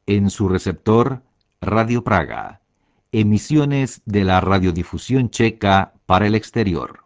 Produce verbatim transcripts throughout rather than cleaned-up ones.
En su receptor, Radio Praga, emisiones de la radiodifusión checa para el exterior.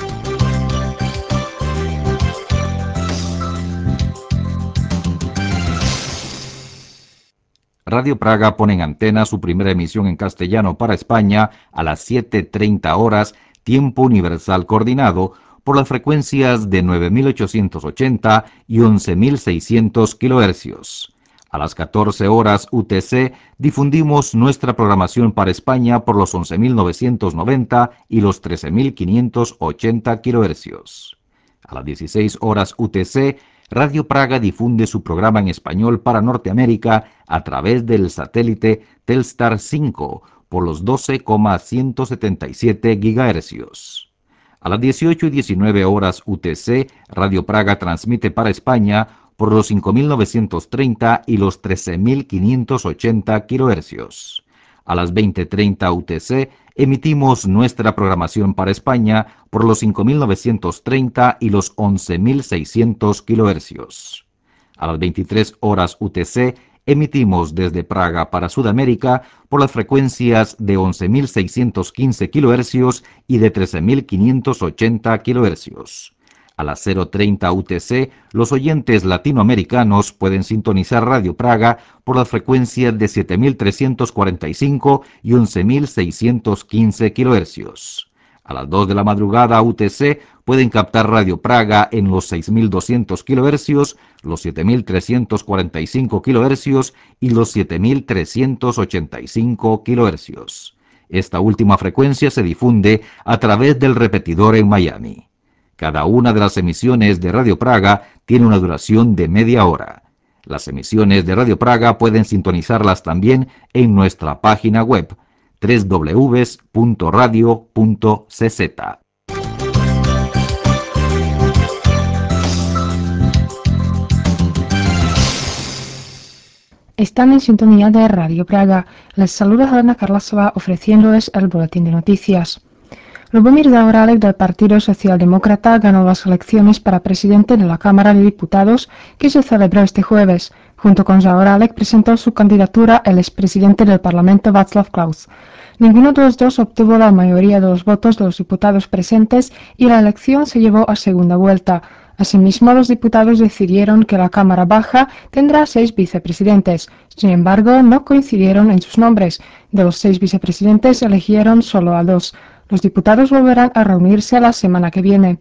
Radio Praga pone en antena su primera emisión en castellano para España a las siete treinta horas, tiempo universal coordinado, por las frecuencias de nueve mil ochocientos ochenta y once mil seiscientos kHz. A las catorce horas U T C difundimos nuestra programación para España por los once mil novecientos noventa y los trece mil quinientos ochenta kHz. A las dieciséis horas U T C, Radio Praga difunde su programa en español para Norteamérica a través del satélite Telstar cinco por los doce coma ciento setenta y siete gigahercios. A las dieciocho y diecinueve horas U T C, Radio Praga transmite para España por los cinco mil novecientos treinta y los trece mil quinientos ochenta kHz. A las veinte treinta U T C, emitimos nuestra programación para España por los cinco mil novecientos treinta y los once mil seiscientos kHz. A las veintitrés horas U T C, emitimos desde Praga para Sudamérica por las frecuencias de once mil seiscientos quince kHz y de trece mil quinientos ochenta kHz. A las cero treinta U T C, los oyentes latinoamericanos pueden sintonizar Radio Praga por las frecuencias de siete mil trescientos cuarenta y cinco y once mil seiscientos quince kHz. A las dos de la madrugada U T C pueden captar Radio Praga en los seis mil doscientos kHz, los siete mil trescientos cuarenta y cinco kHz y los siete mil trescientos ochenta y cinco kHz. Esta última frecuencia se difunde a través del repetidor en Miami. Cada una de las emisiones de Radio Praga tiene una duración de media hora. Las emisiones de Radio Praga pueden sintonizarlas también en nuestra página web doble u doble u doble u punto radio punto c z. Están en sintonía de Radio Praga. Les saluda Helena Karlasova ofreciéndoles el boletín de noticias. Lubomír Zaorálek del Partido Socialdemócrata ganó las elecciones para presidente de la Cámara de Diputados que se celebró este jueves. Junto con Zaorálek presentó su candidatura el expresidente del Parlamento Václav Klaus. Ninguno de los dos obtuvo la mayoría de los votos de los diputados presentes y la elección se llevó a segunda vuelta. Asimismo, los diputados decidieron que la Cámara Baja tendrá seis vicepresidentes. Sin embargo, no coincidieron en sus nombres. De los seis vicepresidentes eligieron solo a dos. Los diputados volverán a reunirse la semana que viene.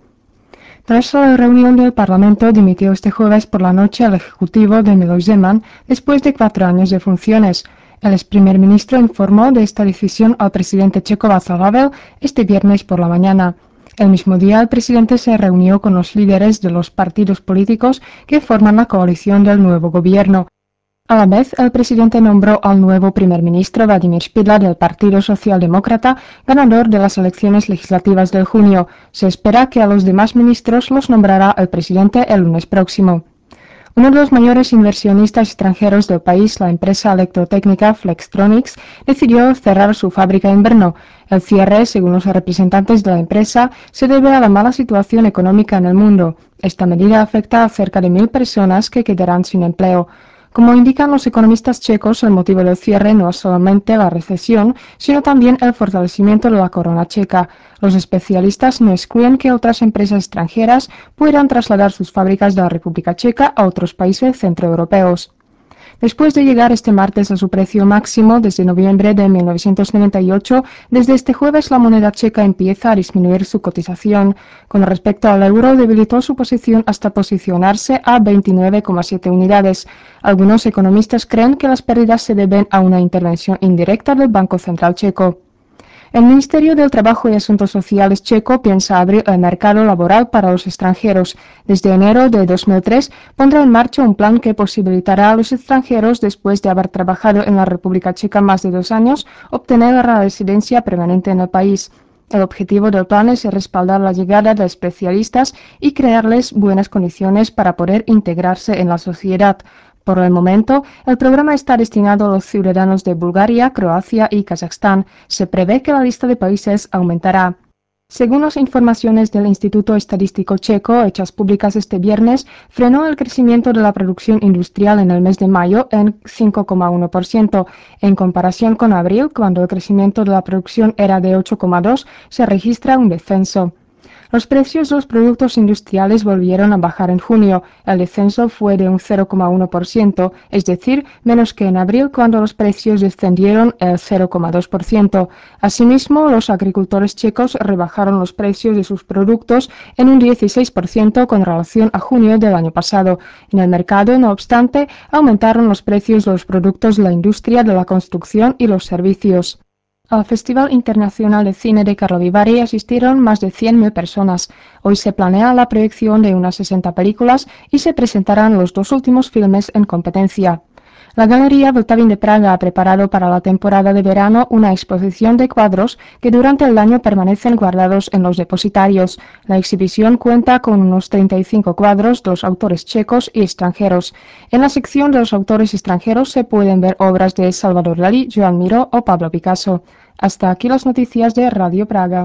Tras la reunión del Parlamento, dimitió este jueves por la noche el ejecutivo de Miloš Zeman después de cuatro años de funciones. El ex primer ministro informó de esta decisión al presidente checo Václav Havel este viernes por la mañana. El mismo día, el presidente se reunió con los líderes de los partidos políticos que forman la coalición del nuevo gobierno. A la vez, el presidente nombró al nuevo primer ministro Vladimir Špidla del Partido Socialdemócrata ganador de las elecciones legislativas del junio. Se espera que a los demás ministros los nombrará el presidente el lunes próximo. Uno de los mayores inversionistas extranjeros del país, la empresa electrotécnica Flextronics, decidió cerrar su fábrica en Brno. El cierre, según los representantes de la empresa, se debe a la mala situación económica en el mundo. Esta medida afecta a cerca de mil personas que quedarán sin empleo. Como indican los economistas checos, el motivo del cierre no es solamente la recesión, sino también el fortalecimiento de la corona checa. Los especialistas no excluyen que otras empresas extranjeras puedan trasladar sus fábricas de la República Checa a otros países centroeuropeos. Después de llegar este martes a su precio máximo desde noviembre de mil novecientos noventa y ocho, desde este jueves la moneda checa empieza a disminuir su cotización. Con respecto al euro, debilitó su posición hasta posicionarse a veintinueve coma siete unidades. Algunos economistas creen que las pérdidas se deben a una intervención indirecta del Banco Central checo. El Ministerio del Trabajo y Asuntos Sociales checo piensa abrir el mercado laboral para los extranjeros. Desde enero de dos mil tres pondrá en marcha un plan que posibilitará a los extranjeros, después de haber trabajado en la República Checa más de dos años, obtener la residencia permanente en el país. El objetivo del plan es respaldar la llegada de especialistas y crearles buenas condiciones para poder integrarse en la sociedad. Por el momento, el programa está destinado a los ciudadanos de Bulgaria, Croacia y Kazajstán. Se prevé que la lista de países aumentará. Según las informaciones del Instituto Estadístico Checo hechas públicas este viernes, frenó el crecimiento de la producción industrial en el mes de mayo en cinco coma uno por ciento. En comparación con abril, cuando el crecimiento de la producción era de ocho coma dos por ciento, se registra un descenso. Los precios de los productos industriales volvieron a bajar en junio. El descenso fue de un cero coma uno por ciento, es decir, menos que en abril cuando los precios descendieron el cero coma dos por ciento. Asimismo, los agricultores checos rebajaron los precios de sus productos en un dieciséis por ciento con relación a junio del año pasado. En el mercado, no obstante, aumentaron los precios de los productos de la industria de la construcción y los servicios. Al Festival Internacional de Cine de Karlovy Vary asistieron más de cien mil personas. Hoy se planea la proyección de unas sesenta películas y se presentarán los dos últimos filmes en competencia. La Galería Vltavin de Praga ha preparado para la temporada de verano una exposición de cuadros que durante el año permanecen guardados en los depositarios. La exhibición cuenta con unos treinta y cinco cuadros de los autores checos y extranjeros. En la sección de los autores extranjeros se pueden ver obras de Salvador Dalí, Joan Miró o Pablo Picasso. Hasta aquí las noticias de Radio Praga.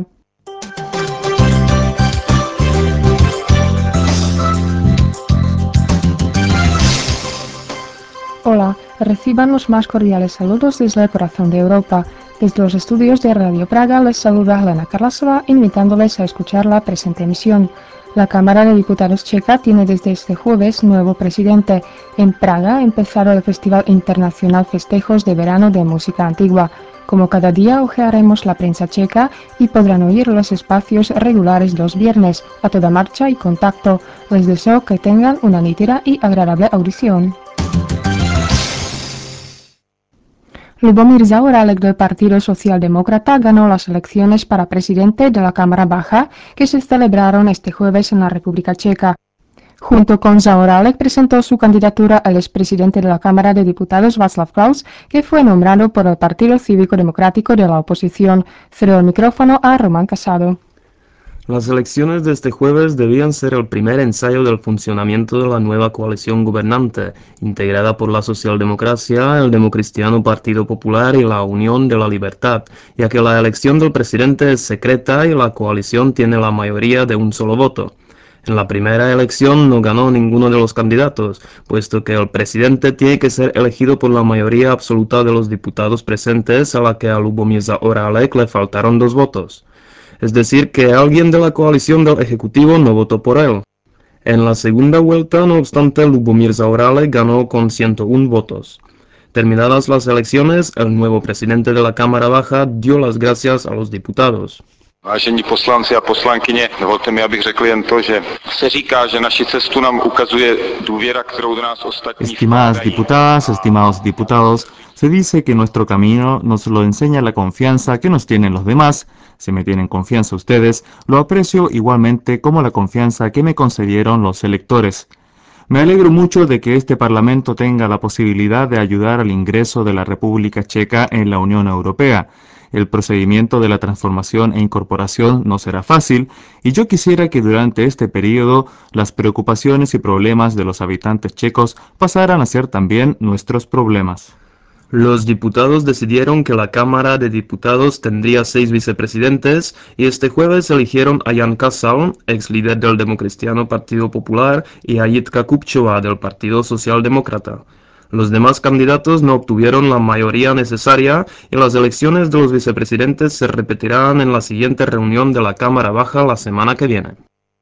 Hola, reciban los más cordiales saludos desde el corazón de Europa. Desde los estudios de Radio Praga les saluda Helena Karlasova, invitándoles a escuchar la presente emisión. La Cámara de Diputados checa tiene desde este jueves nuevo presidente. En Praga ha empezado el Festival Internacional Festejos de Verano de Música Antigua. Como cada día hojearemos la prensa checa y podrán oír los espacios regulares los viernes, a toda marcha y contacto. Les deseo que tengan una nítida y agradable audición. Lubomir Zaorálek del Partido Socialdemócrata ganó las elecciones para presidente de la Cámara Baja que se celebraron este jueves en la República Checa. Junto con Zaorálek presentó su candidatura al expresidente de la Cámara de Diputados Václav Klaus, que fue nombrado por el Partido Cívico Democrático de la oposición. Cedo el micrófono a Román Casado. Las elecciones de este jueves debían ser el primer ensayo del funcionamiento de la nueva coalición gobernante, integrada por la Socialdemocracia, el Democristiano Partido Popular y la Unión de la Libertad, ya que la elección del presidente es secreta y la coalición tiene la mayoría de un solo voto. En la primera elección no ganó ninguno de los candidatos, puesto que el presidente tiene que ser elegido por la mayoría absoluta de los diputados presentes, a la que a Lubomir Zaorálek le faltaron dos votos. Es decir, que alguien de la coalición del Ejecutivo no votó por él. En la segunda vuelta, no obstante, Lubomir Zaorálek ganó con ciento uno votos. Terminadas las elecciones, el nuevo presidente de la Cámara Baja dio las gracias a los diputados. Vážení poslanci a poslankyně, dovolte mi, abych řekl jen to, že se říká, že naši cestu nám ukazuje důvěra, kterou do nás ostatní. Estimadas diputadas, estimados diputados, se dice que nuestro camino nos lo enseña la confianza que nos tienen los demás. Si me tienen confianza ustedes, lo aprecio igualmente como la confianza que me concedieron los electores. Me alegro mucho de que este Parlamento tenga la posibilidad de ayudar al ingreso de la República Checa en la Unión Europea. El procedimiento de la transformación e incorporación no será fácil, y yo quisiera que durante este periodo las preocupaciones y problemas de los habitantes checos pasaran a ser también nuestros problemas. Los diputados decidieron que la Cámara de Diputados tendría seis vicepresidentes y este jueves eligieron a Jan Kasal, ex líder del Democristiano Partido Popular, y a Jitka Kupčová del Partido Socialdemócrata. Los demás candidatos no obtuvieron la mayoría necesaria y las elecciones de los vicepresidentes se repetirán en la siguiente reunión de la Cámara Baja la semana que viene.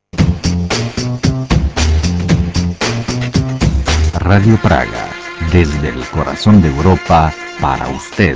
Radio Praga, desde el corazón de Europa, para usted.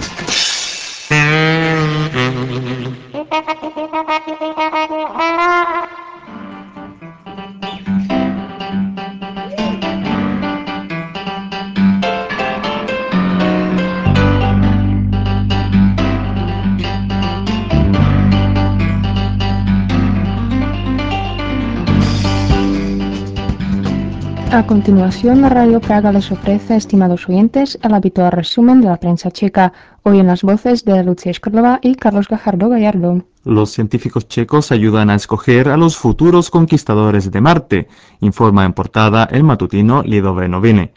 A continuación, la Radio Praga les ofrece, estimados oyentes, el habitual resumen de la prensa checa, hoy en las voces de Lucia Škrlova y Carlos Gajardo Gallardo. Los científicos checos ayudan a escoger a los futuros conquistadores de Marte, informa en portada el matutino Lidové Noviny.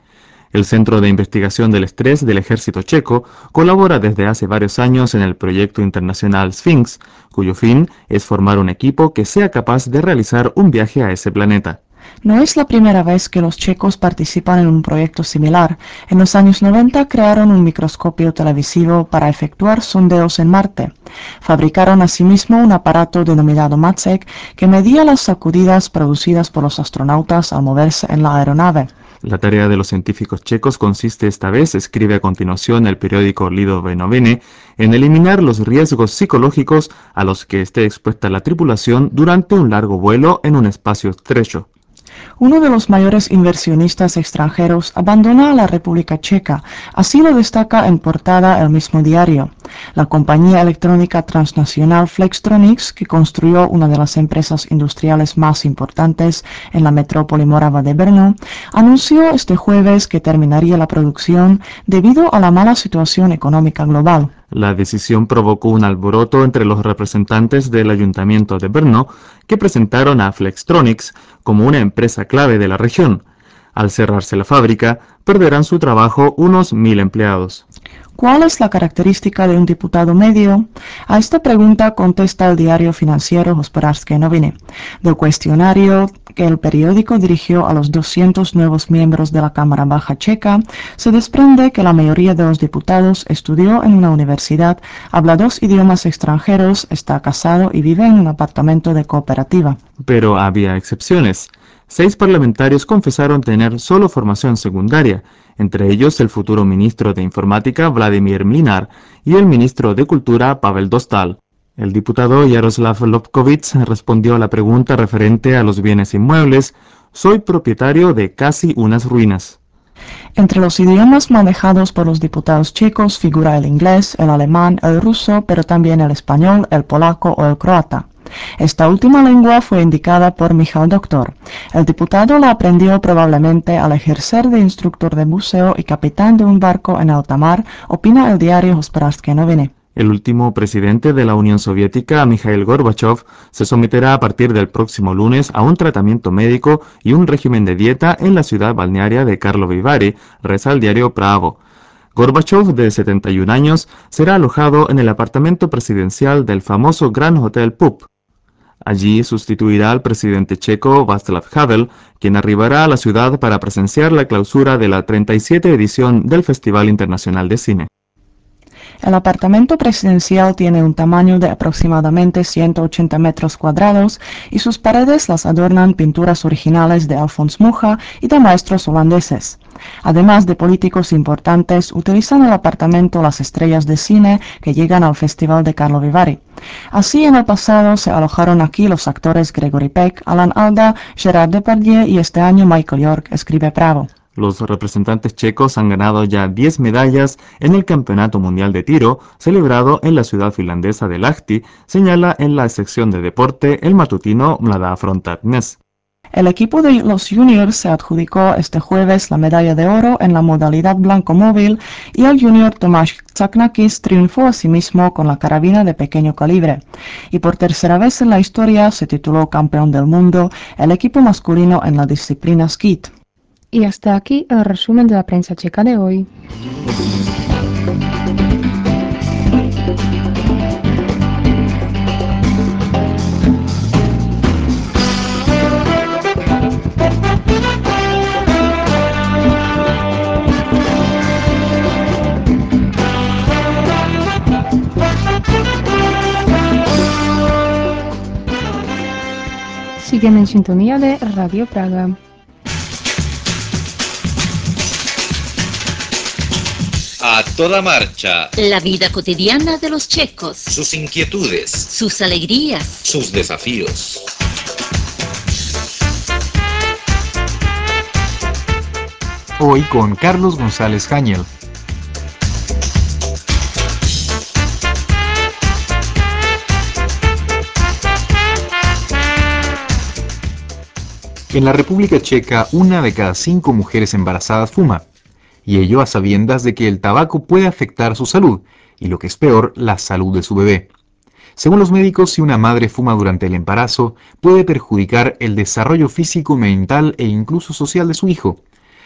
El Centro de Investigación del Estrés del Ejército Checo colabora desde hace varios años en el proyecto internacional Sphinx, cuyo fin es formar un equipo que sea capaz de realizar un viaje a ese planeta. No es la primera vez que los checos participan en un proyecto similar. En los años noventa crearon un microscopio televisivo para efectuar sondeos en Marte. Fabricaron asimismo un aparato denominado MATSEC que medía las sacudidas producidas por los astronautas al moverse en la aeronave. La tarea de los científicos checos consiste esta vez, escribe a continuación el periódico Lidové Noviny, en eliminar los riesgos psicológicos a los que esté expuesta la tripulación durante un largo vuelo en un espacio estrecho. Uno de los mayores inversionistas extranjeros abandona la República Checa, así lo destaca en portada el mismo diario. La compañía electrónica transnacional Flextronics, que construyó una de las empresas industriales más importantes en la metrópoli mórava de Brno, anunció este jueves que terminaría la producción debido a la mala situación económica global. La decisión provocó un alboroto entre los representantes del ayuntamiento de Brno, que presentaron a Flextronics como una empresa clave de la región. Al cerrarse la fábrica, perderán su trabajo unos mil empleados. ¿Cuál es la característica de un diputado medio? A esta pregunta contesta el diario financiero Hospodářské noviny. Del cuestionario que el periódico dirigió a los doscientos nuevos miembros de la Cámara Baja Checa, se desprende que la mayoría de los diputados estudió en una universidad, habla dos idiomas extranjeros, está casado y vive en un apartamento de cooperativa. Pero había excepciones. Seis parlamentarios confesaron tener solo formación secundaria, entre ellos el futuro ministro de Informática Vladimir Mlinar y el ministro de Cultura Pavel Dostal. El diputado Yaroslav Lobkovich respondió a la pregunta referente a los bienes inmuebles: soy propietario de casi unas ruinas. Entre los idiomas manejados por los diputados checos figura el inglés, el alemán, el ruso, pero también el español, el polaco o el croata. Esta última lengua fue indicada por Michal Doktor. El diputado la aprendió probablemente al ejercer de instructor de buceo y capitán de un barco en alta mar, opina el diario Hospodářské noviny. El último presidente de la Unión Soviética, Mikhail Gorbachev, se someterá a partir del próximo lunes a un tratamiento médico y un régimen de dieta en la ciudad balnearia de Karlovy Vary, reza el diario Pravo. Gorbachev, de setenta y un años, será alojado en el apartamento presidencial del famoso Gran Hotel Pup. Allí sustituirá al presidente checo Václav Havel, quien arribará a la ciudad para presenciar la clausura de la treinta y siete edición del Festival Internacional de Cine. El apartamento presidencial tiene un tamaño de aproximadamente ciento ochenta metros cuadrados y sus paredes las adornan pinturas originales de Alfons Mucha y de maestros holandeses. Además de políticos importantes, utilizan el apartamento las estrellas de cine que llegan al Festival de Karlovy Vary. Así, en el pasado se alojaron aquí los actores Gregory Peck, Alan Alda, Gerard Depardieu y este año Michael York, escribe Pravo. Los representantes checos han ganado ya diez medallas en el Campeonato Mundial de Tiro, celebrado en la ciudad finlandesa de Lahti, señala en la sección de deporte el matutino Mladá Fronta Dnes. El equipo de los juniors se adjudicó este jueves la medalla de oro en la modalidad blanco móvil y el junior Tomáš Čaknakis triunfó asimismo con la carabina de pequeño calibre. Y por tercera vez en la historia se tituló campeón del mundo el equipo masculino en la disciplina skeet. Y hasta aquí el resumen de la prensa checa de hoy. Siguen en sintonía de Radio Praga. A toda marcha. La vida cotidiana de los checos. Sus inquietudes. Sus alegrías. Sus desafíos. Hoy con Carlos González Hañel. En la República Checa, una de cada cinco mujeres embarazadas fuma, y ello a sabiendas de que el tabaco puede afectar su salud, y lo que es peor, la salud de su bebé. Según los médicos, si una madre fuma durante el embarazo, puede perjudicar el desarrollo físico, mental e incluso social de su hijo.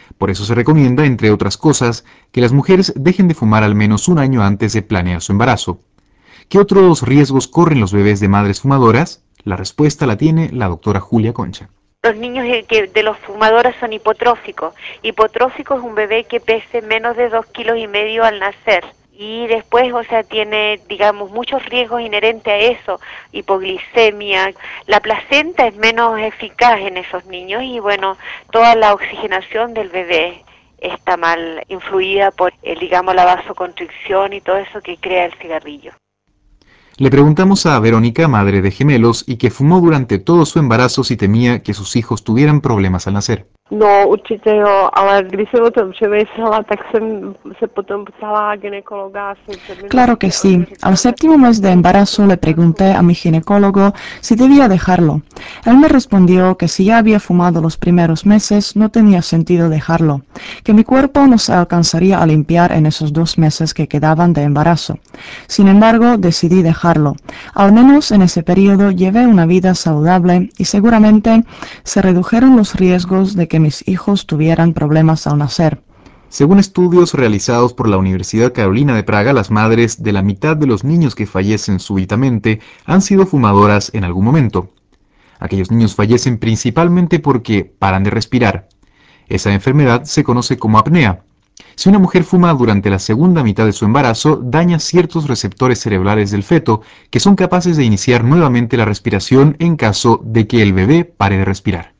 Por eso se recomienda, entre otras cosas, que las mujeres dejen de fumar al menos un año antes de planear su embarazo. ¿Qué otros riesgos corren los bebés de madres fumadoras? La respuesta la tiene la doctora Julia Concha. Los niños que de los fumadores son hipotróficos. Hipotrófico es un bebé que pese menos de dos kilos y medio al nacer. Y después, o sea, tiene, digamos, muchos riesgos inherentes a eso, hipoglicemia. La placenta es menos eficaz en esos niños y, bueno, toda la oxigenación del bebé está mal influida por, eh, digamos, la vasoconstricción y todo eso que crea el cigarrillo. Le preguntamos a Verónica, madre de gemelos, y que fumó durante todo su embarazo si temía que sus hijos tuvieran problemas al nacer. No, určitě jo, ale když jsem o tom přemýšlela, tak jsem se potom ptala ginekologa. Claro que sí. Al séptimo mes de embarazo le pregunté a mi ginecólogo si debía dejarlo. Él me respondió que si ya había fumado los primeros meses, no tenía sentido dejarlo, que mi cuerpo no se alcanzaría a limpiar en esos dos meses que quedaban de embarazo. Sin embargo, decidí dejarlo. Al menos en ese periodo llevé una vida saludable y seguramente se redujeron los riesgos de que mis hijos tuvieran problemas al nacer. Según estudios realizados por la Universidad Carolina de Praga, las madres de la mitad de los niños que fallecen súbitamente han sido fumadoras en algún momento. Aquellos niños fallecen principalmente porque paran de respirar. Esa enfermedad se conoce como apnea. Si una mujer fuma durante la segunda mitad de su embarazo, daña ciertos receptores cerebrales del feto que son capaces de iniciar nuevamente la respiración en caso de que el bebé pare de respirar.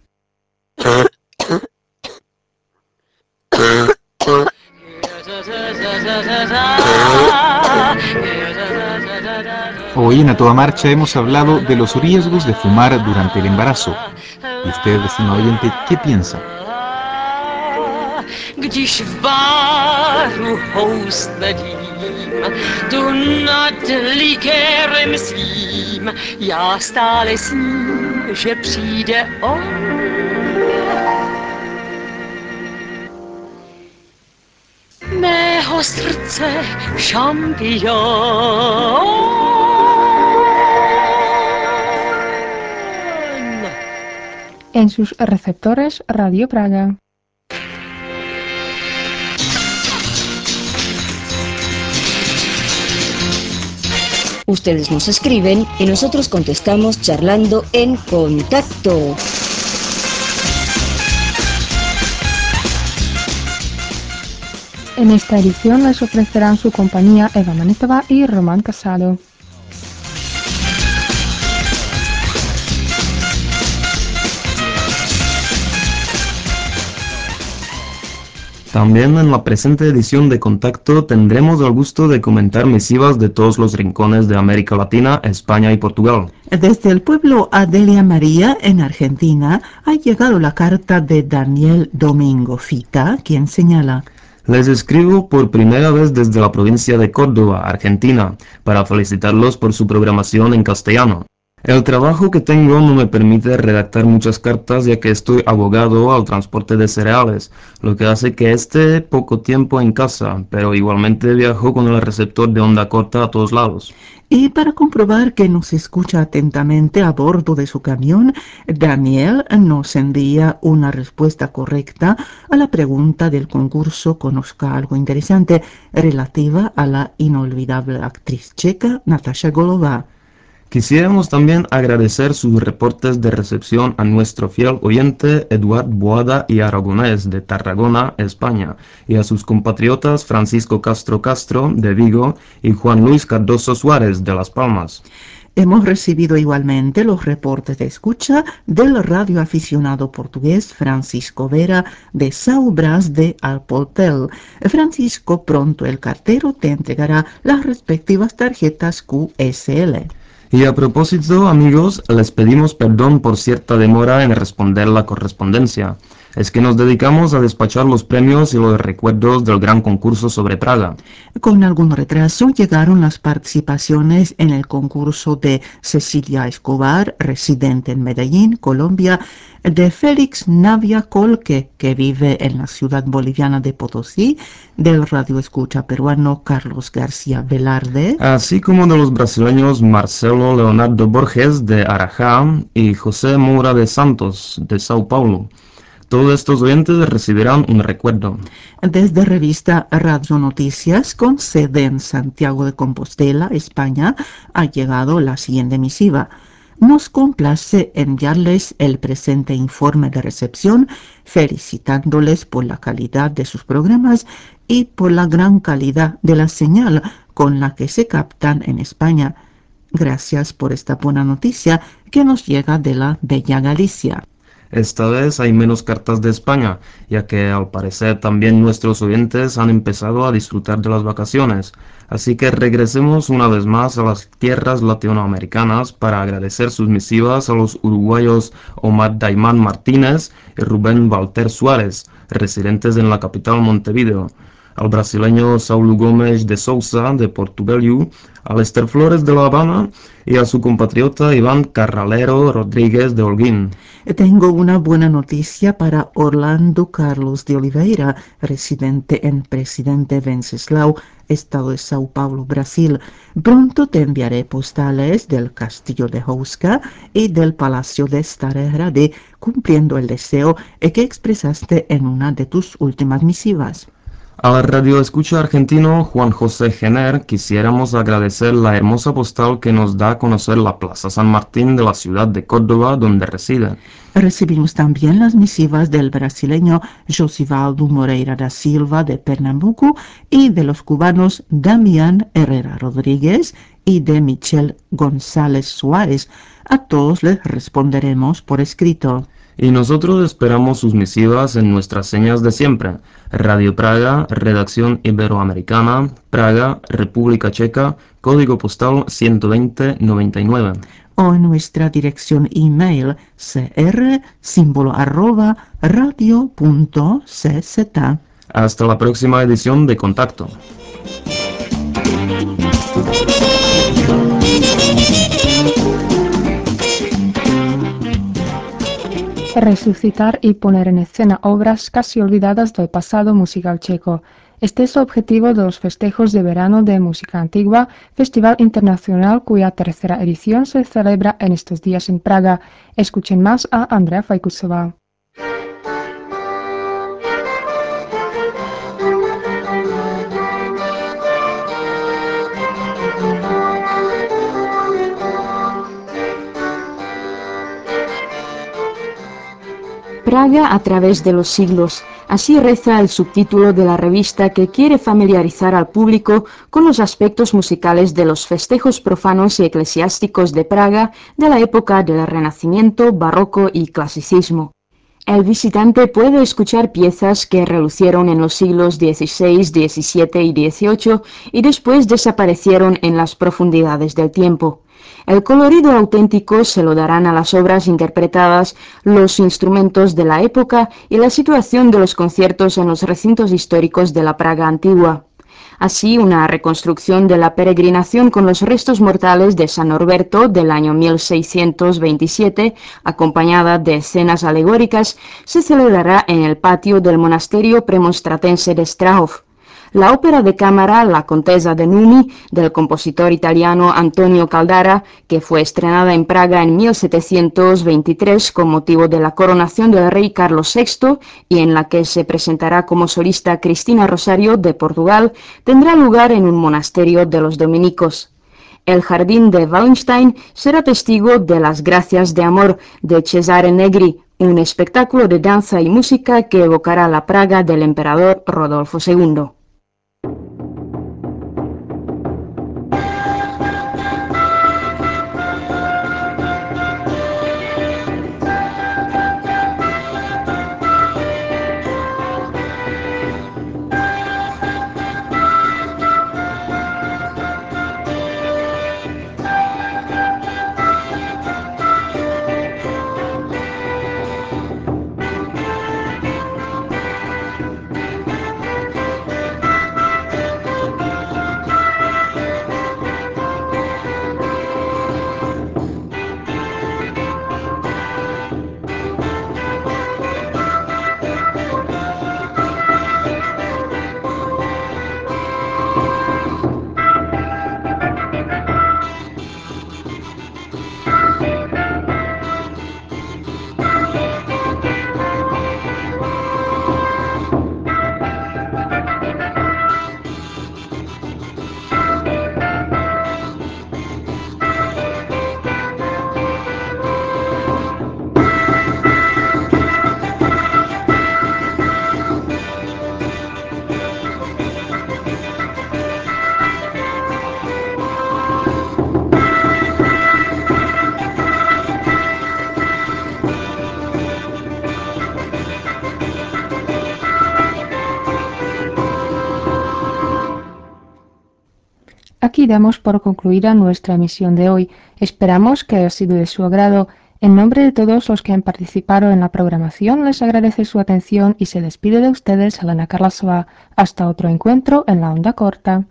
Hoy en A Toda Marcha hemos hablado de los riesgos de fumar durante el embarazo. ¿Y usted, estimado oyente, qué piensa? Když v báru housledím, tu nad likérem svým, já stále sním, že přijde on. Mého srdce šampion. En sus receptores, Radio Praga. Ustedes nos escriben y nosotros contestamos charlando en contacto. En esta edición les ofrecerán su compañía Eva Manitova y Román Casado. También en la presente edición de Contacto tendremos el gusto de comentar misivas de todos los rincones de América Latina, España y Portugal. Desde el pueblo Adelia María, en Argentina, ha llegado la carta de Daniel Domingo Fita, quien señala: Les escribo por primera vez desde la provincia de Córdoba, Argentina, para felicitarlos por su programación en castellano. El trabajo que tengo no me permite redactar muchas cartas ya que estoy abogado al transporte de cereales, lo que hace que esté poco tiempo en casa, pero igualmente viajo con el receptor de onda corta a todos lados. Y para comprobar que nos escucha atentamente a bordo de su camión, Daniel nos envía una respuesta correcta a la pregunta del concurso Conozca algo interesante relativa a la inolvidable actriz checa Natasha Golová. Quisiéramos también agradecer sus reportes de recepción a nuestro fiel oyente Eduard Boada y Aragonés de Tarragona, España, y a sus compatriotas Francisco Castro Castro de Vigo y Juan Luis Cardoso Suárez de Las Palmas. Hemos recibido igualmente los reportes de escucha del radioaficionado portugués Francisco Vera de São Brás de Alportel. Francisco, pronto el cartero te entregará las respectivas tarjetas Q S L. Y a propósito, amigos, les pedimos perdón por cierta demora en responder la correspondencia. Es que nos dedicamos a despachar los premios y los recuerdos del gran concurso sobre Praga. Con algún retraso llegaron las participaciones en el concurso de Cecilia Escobar, residente en Medellín, Colombia, de Félix Navia Colque, que vive en la ciudad boliviana de Potosí, del radioescucha peruano Carlos García Velarde, así como de los brasileños Marcelo Leonardo Borges de Arajá y José Moura de Santos de Sao Paulo. Todos estos oyentes recibirán un recuerdo. Desde revista Radio Noticias, con sede en Santiago de Compostela, España, ha llegado la siguiente misiva. Nos complace enviarles el presente informe de recepción, felicitándoles por la calidad de sus programas y por la gran calidad de la señal con la que se captan en España. Gracias por esta buena noticia que nos llega de la bella Galicia. Esta vez hay menos cartas de España, ya que al parecer también nuestros oyentes han empezado a disfrutar de las vacaciones. Así que regresemos una vez más a las tierras latinoamericanas para agradecer sus misivas a los uruguayos Omar Daimán Martínez y Rubén Walter Suárez, residentes en la capital Montevideo, al brasileño Saulo Gómez de Sousa de Portugalio, a Lester Flores de La Habana y a su compatriota Iván Carralero Rodríguez de Holguín. Tengo una buena noticia para Orlando Carlos de Oliveira, residente en Presidente Venceslau, estado de Sao Paulo, Brasil. Pronto te enviaré postales del Castillo de Houska y del Palacio de Starerade, cumpliendo el deseo que expresaste en una de tus últimas misivas. Al radio escucha argentino Juan José Jenner quisiéramos agradecer la hermosa postal que nos da a conocer la Plaza San Martín de la ciudad de Córdoba donde reside. Recibimos también las misivas del brasileño Josivaldo Moreira da Silva de Pernambuco y de los cubanos Damián Herrera Rodríguez y de Michel González Suárez. A todos les responderemos por escrito. Y nosotros esperamos sus misivas en nuestras señas de siempre. Radio Praga, Redacción Iberoamericana, Praga, República Checa, Código Postal ciento veinte noventa y nueve. O en nuestra dirección email cr símbolo arroba radio punto cz. Hasta la próxima edición de Contacto. Resucitar y poner en escena obras casi olvidadas del pasado musical checo. Este es el objetivo de los festejos de verano de música antigua, festival internacional cuya tercera edición se celebra en estos días en Praga. Escuchen más a Andrea Fajkusova. Praga a través de los siglos. Así reza el subtítulo de la revista que quiere familiarizar al público con los aspectos musicales de los festejos profanos y eclesiásticos de Praga de la época del Renacimiento, Barroco y Clasicismo. El visitante puede escuchar piezas que relucieron en los siglos dieciséis, diecisiete y dieciocho y después desaparecieron en las profundidades del tiempo. El colorido auténtico se lo darán a las obras interpretadas, los instrumentos de la época y la situación de los conciertos en los recintos históricos de la Praga antigua. Así, una reconstrucción de la peregrinación con los restos mortales de San Norberto del año mil seiscientos veintisiete, acompañada de escenas alegóricas, se celebrará en el patio del monasterio premonstratense de Strahov. La ópera de cámara La Contesa de Numi, del compositor italiano Antonio Caldara, que fue estrenada en Praga en mil setecientos veintitrés con motivo de la coronación del rey Carlos sexto y en la que se presentará como solista Cristina Rosario de Portugal, tendrá lugar en un monasterio de los dominicos. El jardín de Wallenstein será testigo de Las Gracias de Amor de Cesare Negri, un espectáculo de danza y música que evocará la Praga del emperador Rodolfo segundo. Aquí damos por concluida nuestra emisión de hoy. Esperamos que haya sido de su agrado. En nombre de todos los que han participado en la programación, les agradece su atención y se despide de ustedes Elena Karlasova. Hasta otro encuentro en la onda corta.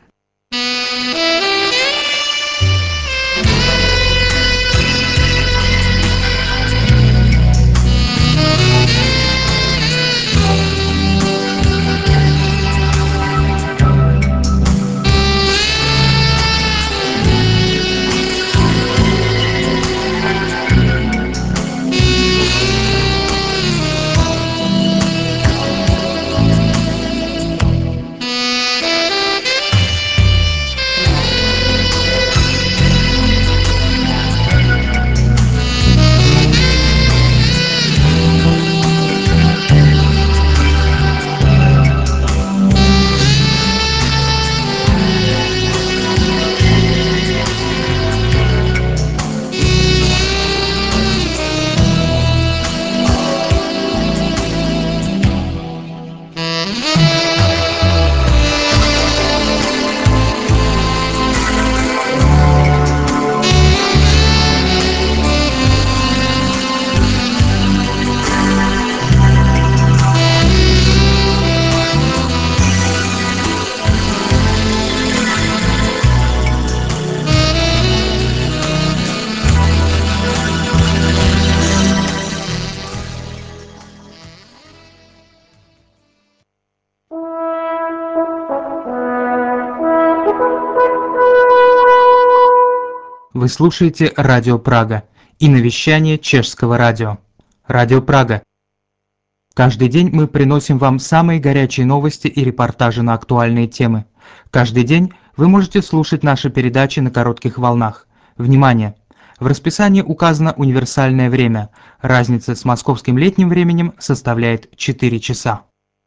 Вы слушаете Радио Прага и навещание чешского радио. Радио Прага. Каждый день мы приносим вам самые горячие новости и репортажи на актуальные темы. Каждый день вы можете слушать наши передачи на коротких волнах. Внимание! В расписании указано универсальное время. Разница с московским летним временем составляет четыре часа.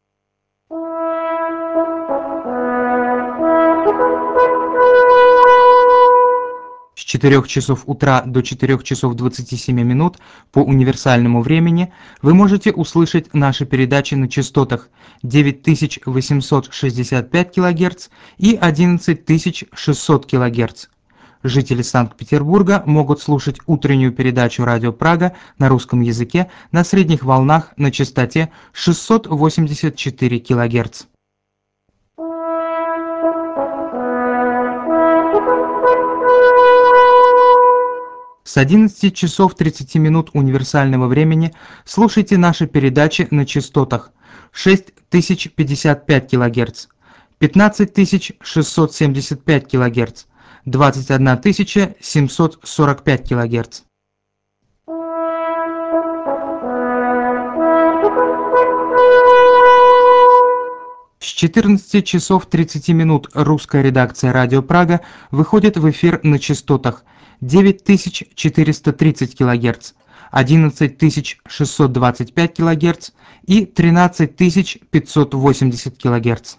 С четырёх часов утра до четырёх часов двадцати семи минут по универсальному времени вы можете услышать наши передачи на частотах девять тысяч восемьсот шестьдесят пять килогерц и одиннадцать тысяч шестьсот килогерц. Жители Санкт-Петербурга могут слушать утреннюю передачу «Радио Прага» на русском языке на средних волнах на частоте шестьсот восемьдесят четыре килогерц. С одиннадцати часов тридцати минут универсального времени слушайте наши передачи на частотах шесть тысяч пятьдесят пять килогерц, пятнадцать тысяч шестьсот семьдесят пять килогерц, двадцать одна тысяча семьсот сорок пять килогерц. С четырнадцати часов тридцати минут русская редакция «Радио Прага» выходит в эфир на частотах девять тысяч четыреста тридцать килогерц, одиннадцать тысяч шестьсот двадцать пять килогерц и тринадцать тысяч пятьсот восемьдесят килогерц.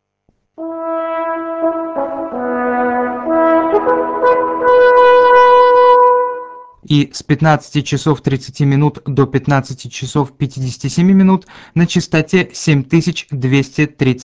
И с пятнадцати часов тридцати минут до пятнадцати часов пятидесяти семи минут на частоте семь тысяч двести тридцать